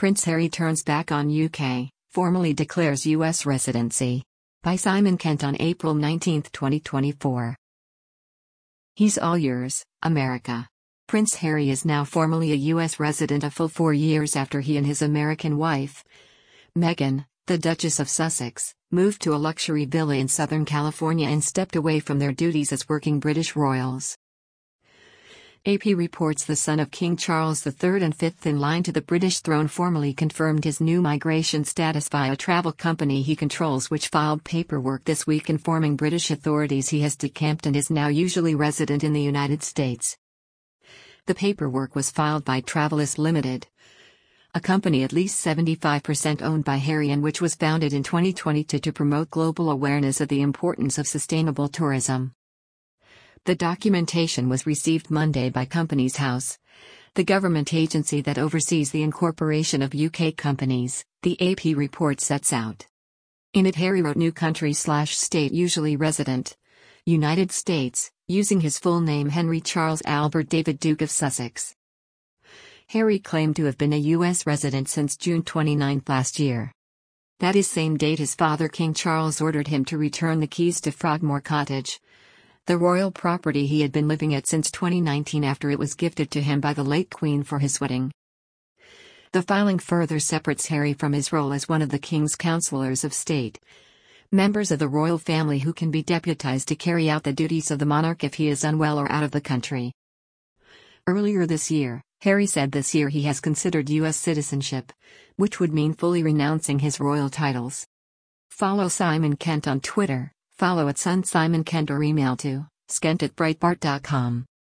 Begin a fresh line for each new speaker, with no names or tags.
Prince Harry turns back on UK, formally declares US residency. By Simon Kent on April 19, 2024. He's all yours, America. Prince Harry is now formally a US resident a full 4 years after he and his American wife, Meghan, the Duchess of Sussex, moved to a luxury villa in Southern California and stepped away from their duties as working British royals. AP reports the son of King Charles III and fifth in line to the British throne formally confirmed his new migration status via a travel company he controls, which filed paperwork this week informing British authorities he has decamped and is now usually resident in the United States. The paperwork was filed by Travelist Limited, a company at least 75% owned by Harry and which was founded in 2022 to promote global awareness of the importance of sustainable tourism. The documentation was received Monday by Companies House, the government agency that oversees the incorporation of UK companies, the AP report sets out. In it, Harry wrote new country/state, usually resident, United States, using his full name Henry Charles Albert David Duke of Sussex. Harry claimed to have been a US resident since June 29 last year. That is same date his father King Charles ordered him to return the keys to Frogmore Cottage, the royal property he had been living at since 2019 after it was gifted to him by the late Queen for his wedding. The filing further separates Harry from his role as one of the King's Councillors of State, members of the royal family who can be deputized to carry out the duties of the monarch if he is unwell or out of the country. Earlier this year, Harry said this year he has considered US citizenship, which would mean fully renouncing his royal titles. Follow Simon Kent on Twitter. Follow @SonSimonKent or email to skent@breitbart.com.